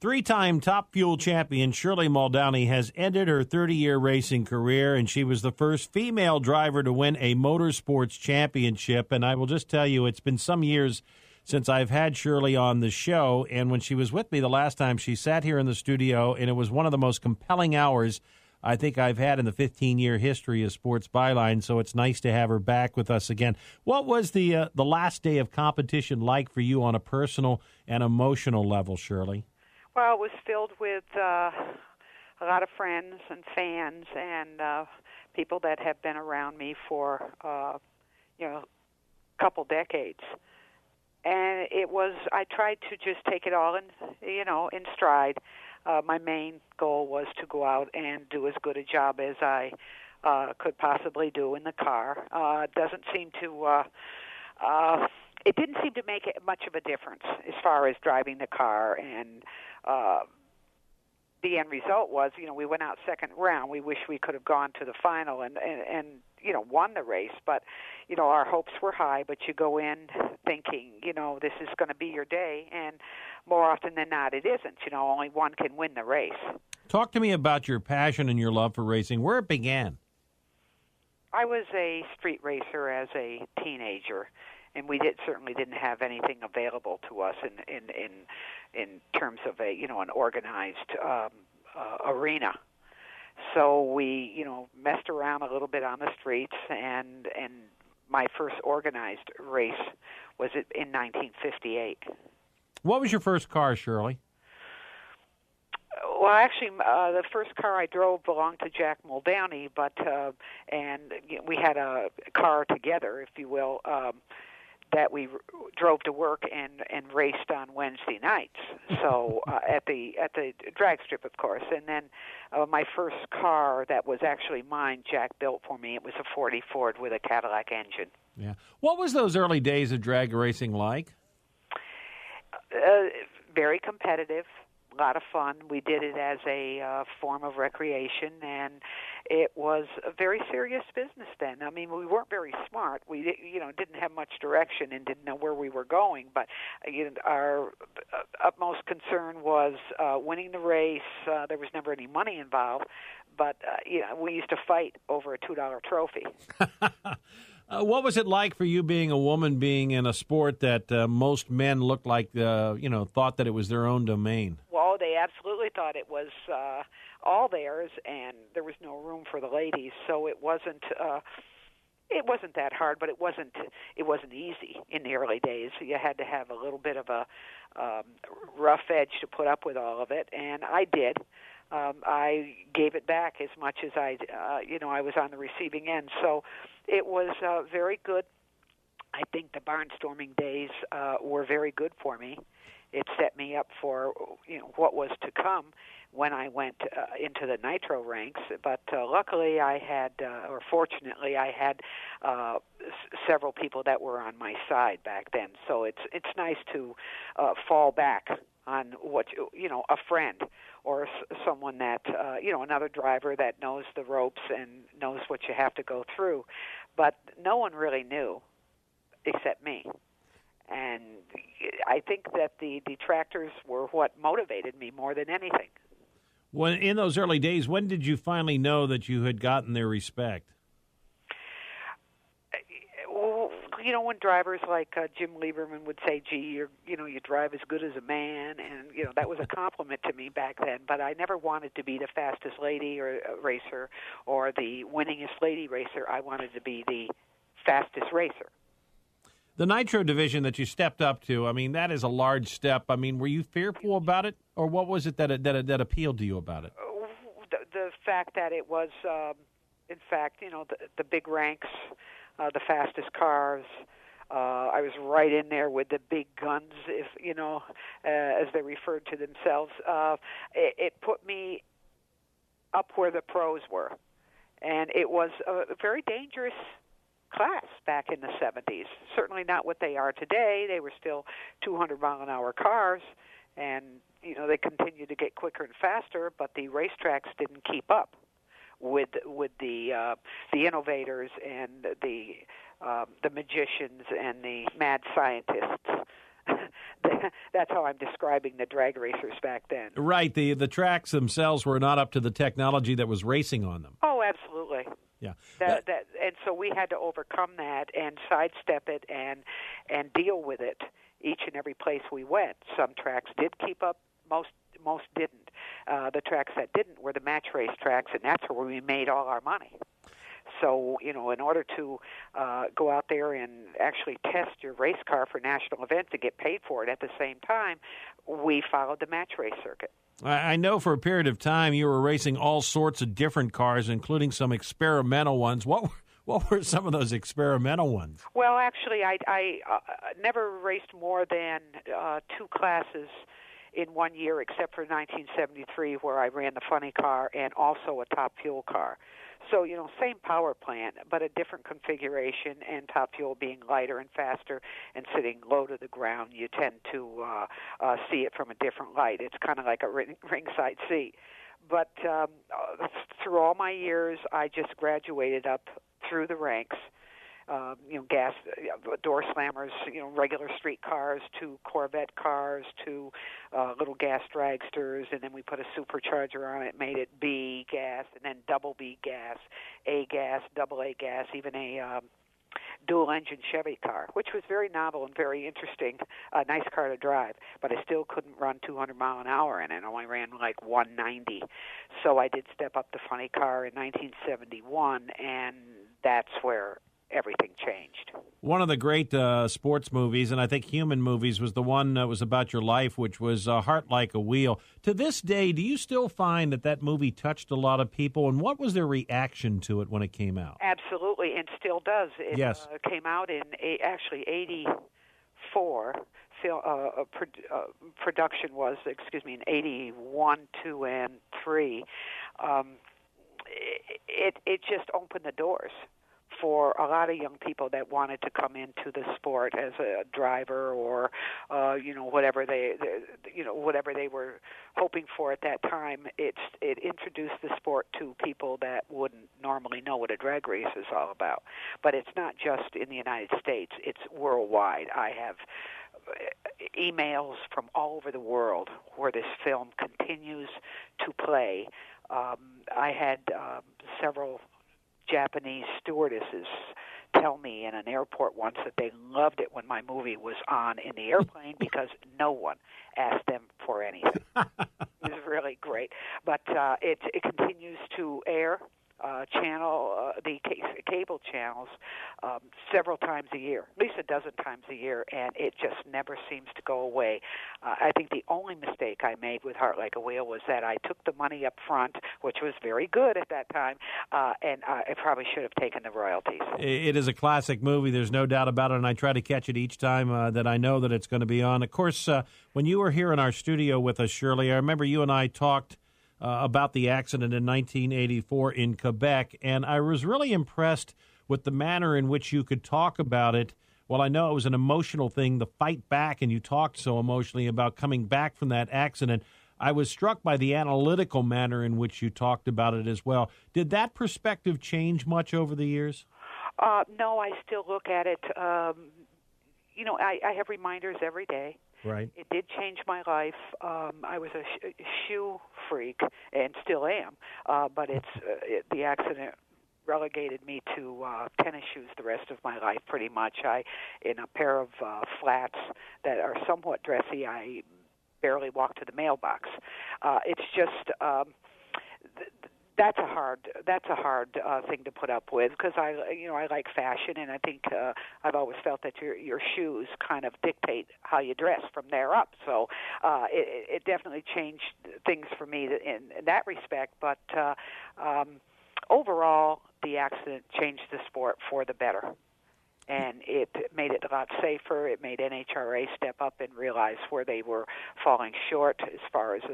Three-time Top Fuel champion Shirley Muldowney has ended her 30-year racing career, and she was the first female driver to win a motorsports championship. And I will just tell you, it's been some years since I've had Shirley on the show, and when she was with me the last time, she sat here in the studio, and it was one of the most compelling hours I think I've had in the 15-year history of Sports Byline, so it's nice to have her back with us again. What was the last day of competition like for you on a personal and emotional level, Shirley? Well, it was filled with a lot of friends and fans and people that have been around me for, a couple decades. And I tried to just take it all in stride. My main goal was to go out and do as good a job as I could possibly do in the car. It didn't seem to make much of a difference as far as driving the car, and the end result was, we went out second round. We wish we could have gone to the final and won the race, but our hopes were high. But you go in thinking, this is going to be your day, and more often than not, it isn't. Only one can win the race. Talk to me about your passion and your love for racing. Where it began? I was a street racer as a teenager, and we certainly didn't have anything available to us in terms of an organized arena. So we messed around a little bit on the streets, and my first organized race was in 1958. What was your first car, Shirley? Well, actually, the first car I drove belonged to Jack Muldowney, and we had a car together, if you will, that we drove to work and raced on Wednesday nights. So at the drag strip, of course. And then my first car that was actually mine, Jack built for me. It was a 40 Ford with a Cadillac engine. Yeah. What was those early days of drag racing like? Very competitive. A lot of fun. We did it as a form of recreation, and it was a very serious business then. I mean, we weren't very smart. We didn't have much direction and didn't know where we were going, but our utmost concern was winning the race. There was never any money involved, but we used to fight over a $2 trophy. What was it like for you being a woman, being in a sport that most men looked like, thought that it was their own domain? Well, they absolutely thought it was all theirs, and there was no room for the ladies. So it wasn't that hard, but it wasn't easy in the early days. You had to have a little bit of a rough edge to put up with all of it, and I did. I gave it back as much as I was on the receiving end. So it was very good. I think the barnstorming days were very good for me. It set me up for what was to come when I went into the nitro ranks. But luckily, fortunately, I had several people that were on my side back then. So it's nice to fall back on a friend or someone that another driver that knows the ropes and knows what you have to go through. But no one really knew except me. And I think that the detractors were what motivated me more than anything. Well, in those early days, when did you finally know that you had gotten their respect? When drivers like Jim Lieberman would say, "Gee, you drive as good as a man," and that was a compliment to me back then. But I never wanted to be the fastest lady or racer or the winningest lady racer. I wanted to be the fastest racer. The nitro division that you stepped up to, I mean, that is a large step. I mean, were you fearful about it, or what was it that appealed to you about it? The fact that it was, in fact, the big ranks, the fastest cars. I was right in there with the big guns, as they referred to themselves. It put me up where the pros were, and it was a very dangerous class back in the 70s. Certainly not what they are today. They were still 200-mile-an-hour cars, and they continued to get quicker and faster, but the racetracks didn't keep up with the innovators and the magicians and the mad scientists that's how I'm describing the drag racers back then. Right. The tracks themselves were not up to the technology that was racing on them. Oh, absolutely. Yeah. And so we had to overcome that and sidestep it and deal with it each and every place we went. Some tracks did keep up, most didn't. The tracks that didn't were the match race tracks, and that's where we made all our money. So, in order to go out there and actually test your race car for national events and get paid for it at the same time, we followed the match race circuit. I know for a period of time you were racing all sorts of different cars, including some experimental ones. What were some of those experimental ones? Well, actually, I never raced more than 2 classes in 1 year, except for 1973, where I ran the funny car and also a Top Fuel car. So, same power plant, but a different configuration, and Top Fuel being lighter and faster and sitting low to the ground, you tend to see it from a different light. It's kind of like a ringside seat. But through all my years, I just graduated up through the ranks. Gas door slammers, regular street cars to Corvette cars to little gas dragsters, and then we put a supercharger on it, made it B gas, and then double B gas, A gas, double A gas, even a dual-engine Chevy car, which was very novel and very interesting, a nice car to drive, but I still couldn't run 200 mile an hour in it. I only ran like 190. So I did step up the funny car in 1971, and that's where everything changed. One of the great sports movies, and I think human movies, was the one that was about your life, which was Heart Like a Wheel. To this day, do you still find that movie touched a lot of people, and what was their reaction to it when it came out? Absolutely, and still does. It yes. Came out in actually 84. Production was, in 81, 2, and 3. It just opened the doors for a lot of young people that wanted to come into the sport as a driver or whatever they were hoping for at that time. It introduced the sport to people that wouldn't normally know what a drag race is all about. But it's not just in the United States, it's worldwide. I have emails from all over the world where this film continues to play. I had several Japanese stewardesses tell me in an airport once that they loved it when my movie was on in the airplane because no one asked them for anything. It was really great. But it continues to air the cable channels several times a year, at least a dozen times a year, and it just never seems to go away. I think the only mistake I made with Heart Like a Wheel was that I took the money up front, which was very good at that time, and I probably should have taken the royalties. It is a classic movie, there's no doubt about it, and I try to catch it each time that I know that it's going to be on. Of course, when you were here in our studio with us, Shirley, I remember you and I talked about the accident in 1984 in Quebec, and I was really impressed with the manner in which you could talk about it. Well, I know it was an emotional thing, the fight back, and you talked so emotionally about coming back from that accident. I was struck by the analytical manner in which you talked about it as well. Did that perspective change much over the years? No, I still look at it. I have reminders every day. Right. It did change my life. I was a shoe freak and still am, but the accident relegated me to tennis shoes the rest of my life pretty much. In a pair of flats that are somewhat dressy, I barely walk to the mailbox. It's just that's a hard thing to put up with because I like fashion, and I think I've always felt that your shoes kind of dictate how you dress from there up. So it definitely changed things for me in that respect. But overall, the accident changed the sport for the better. And it made it a lot safer. It made NHRA step up and realize where they were falling short as far as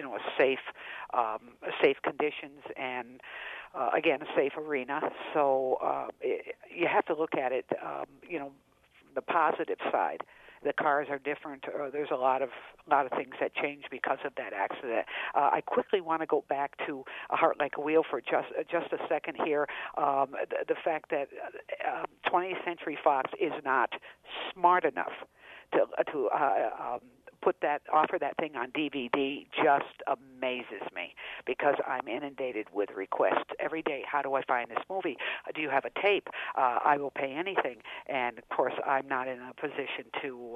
safe conditions and again a safe arena. So you have to look at it, the positive side. The cars are different. There's a lot of things that change because of that accident. I quickly want to go back to A Heart Like a Wheel for just a second here. The fact that 20th Century Fox is not smart enough offer that thing on DVD just amazes me, because I'm inundated with requests every day. How do I find this movie? Do you have a tape? I will pay anything. And of course, I'm not in a position to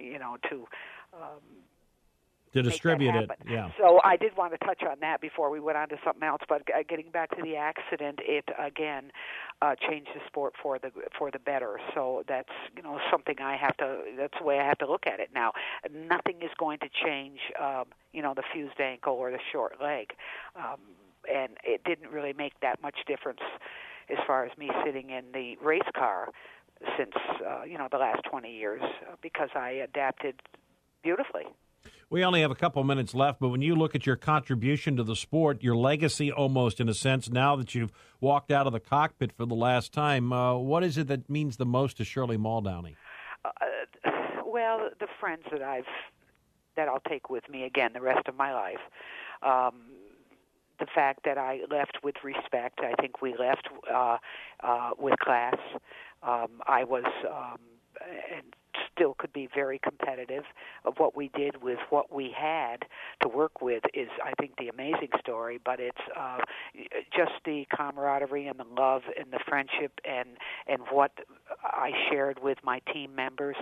distribute it. Yeah. So I did want to touch on that before we went on to something else. But getting back to the accident, it again changed the sport for the better. So that's something that's the way I have to look at it now. Nothing is going to change the fused ankle or the short leg, and it didn't really make that much difference as far as me sitting in the race car since the last 20 years, because I adapted beautifully. We only have a couple minutes left, but when you look at your contribution to the sport, your legacy almost, in a sense, now that you've walked out of the cockpit for the last time, what is it that means the most to Shirley Muldowney? Well, the friends that I'll take with me again the rest of my life. The fact that I left with respect. I think we left with class. I was and still could be very competitive. Of what we did with what we had to work with is, I think, the amazing story. But it's just the camaraderie and the love and the friendship and what I shared with my team members.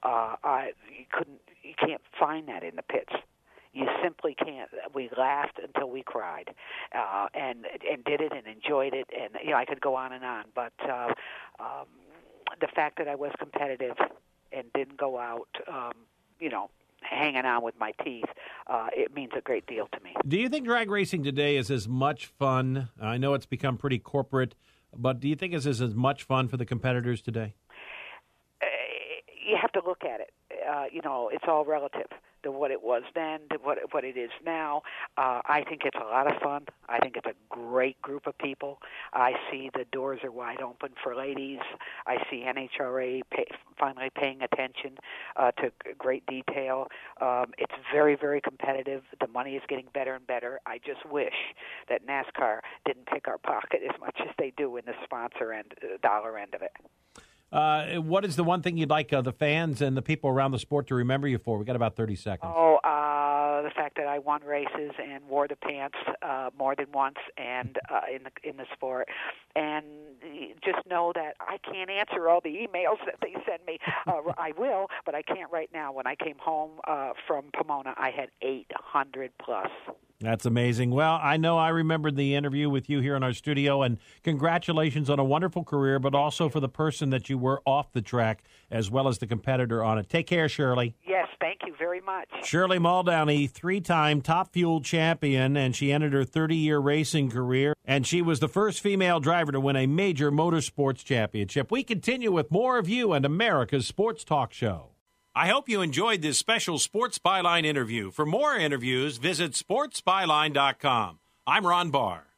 You can't find that in the pits. You simply can't. We laughed until we cried, and did it and enjoyed it, and I could go on and on. But the fact that I was competitive and didn't go out, hanging on with my teeth, it means a great deal to me. Do you think drag racing today is as much fun? I know it's become pretty corporate, but do you think it's as much fun for the competitors today? You have to look at it. It's all relative to what it was then, to what it is now. I think it's a lot of fun. I think it's a great group of people. I see the doors are wide open for ladies. I see NHRA finally paying attention to great detail. It's very, very competitive. The money is getting better and better. I just wish that NASCAR didn't pick our pocket as much as they do in the sponsor and dollar end of it. What is the one thing you'd like the fans and the people around the sport to remember you for? We got about 30 seconds. The fact that I won races and wore the pants more than once, and in the sport, and just know that I can't answer all the emails that they send me. I will, but I can't right now. When I came home from Pomona, I had 800 plus. That's amazing. Well, I know I remembered the interview with you here in our studio, and congratulations on a wonderful career, but also for the person that you were off the track as well as the competitor on it. Take care, Shirley. Yes, thank you very much. Shirley Muldowney, three-time Top Fuel champion, and she ended her 30-year racing career, and she was the first female driver to win a major motorsports championship. We continue with more of you and America's Sports Talk Show. I hope you enjoyed this special Sports Byline interview. For more interviews, visit sportsbyline.com. I'm Ron Barr.